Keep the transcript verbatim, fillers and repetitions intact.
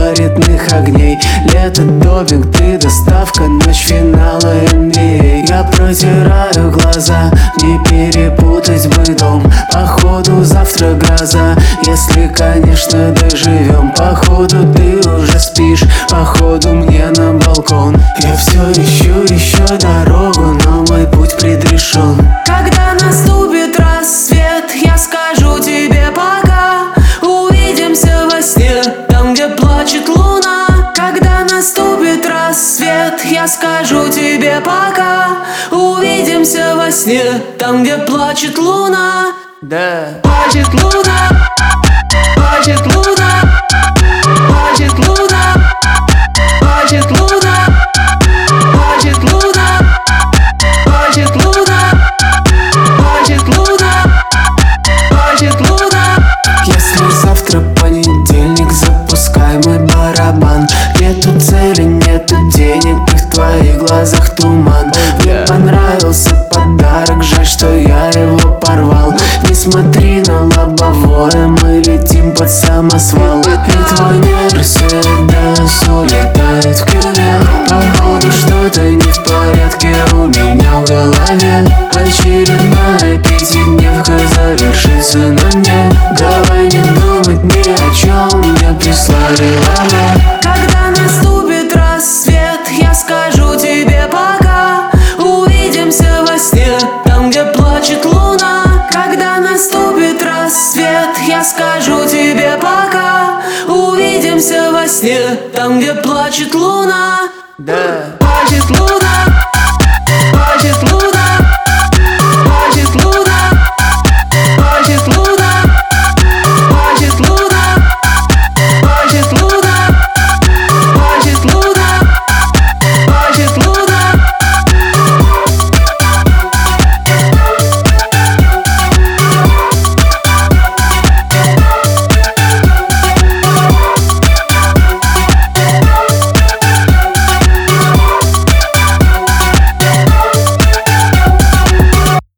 габаритных огней. Лето, допинг, ты доставка, ночь финала эн би эй. Я протираю глаза, не перепутать бы дом. Походу завтра гроза, если, конечно, доживем. Походу ты уже спишь, походу мне на балкон. Я все ищу, еще дорогу, но мой путь предрешен. Когда наступит рассвет, я скажу тебе пока. Увидимся во сне, там, где плачет луна. Когда наступит рассвет, я скажу тебе пока. Увидимся во сне, там, где плачет луна. Да. Плачет луна, плачет луна, плачет луна, плачет луна, плачет луна, плачет луна, плачет луна, плачет луна. Если завтра понедельник, запускай мой барабан. Нету цели, нету денег, и в твоих глазах туман. Мне понравился подарок, жаль, что я его порвал. Не смотри на лобовое, мы летим под самосвал. И твой Мерседес улетает в кювет. Походу что-то не в порядке у меня в голове. Очередная пятидневка завершится на мне. Давай не думать ни о чем, мне прислали лаве. Когда наступит рассвет, я скажу тебе пока. Увидимся во сне, там, где плачет луна. Когда наступит рассвет, я скажу тебе пока. Увидимся во сне, там, где плачет луна. Да. Плачет луна.